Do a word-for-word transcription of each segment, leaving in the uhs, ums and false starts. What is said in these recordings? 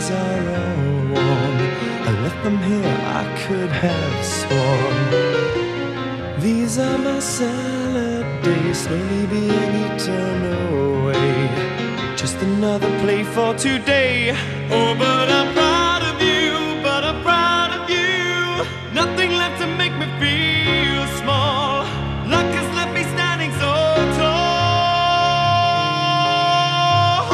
days are all worn. I left them here, I could have sworn. These are my salad days, slowly being eaten away. Just another play for today. Oh, but I'm proud of you, but I'm proud of you. Nothing left to make me feel small. Luck has left me standing so tall.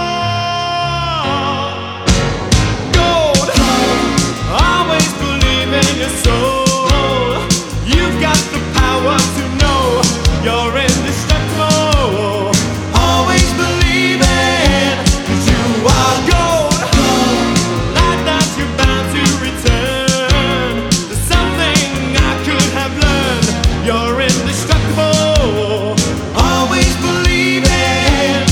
Gold, always believe in your soul. You've got the power to know you're indestructible. Always believe it, 'cause you are gold. Like that you're bound to return. There's something I could have learned. You're indestructible. Always believe it.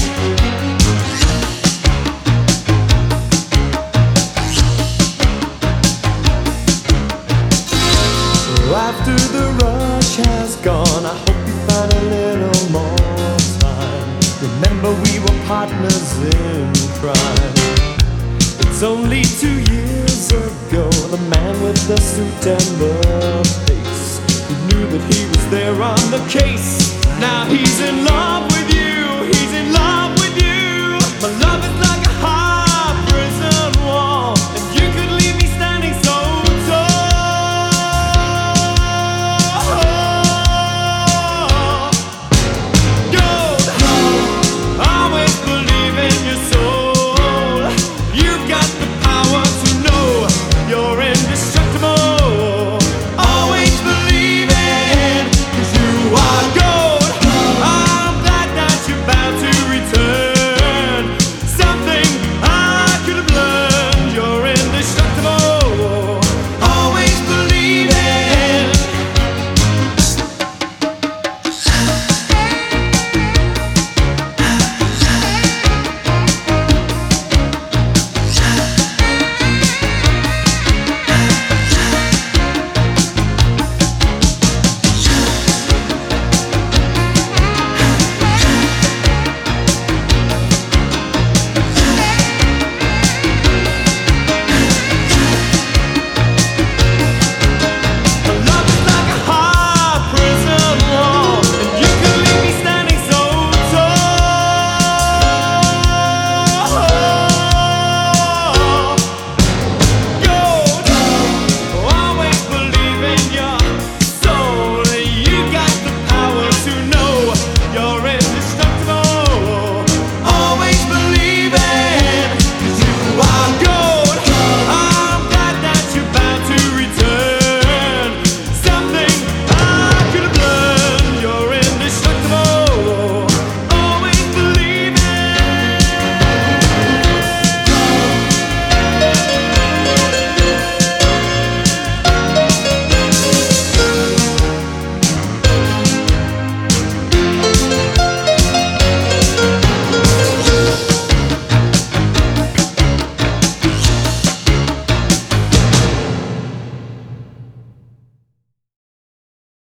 After the rush has gone, I hope you find a little more time. Remember we were partners in crime. It's only two years ago, the man with the suit and the face, he knew that he was there on the case. Now he's in love with you, he's in love with you. My love is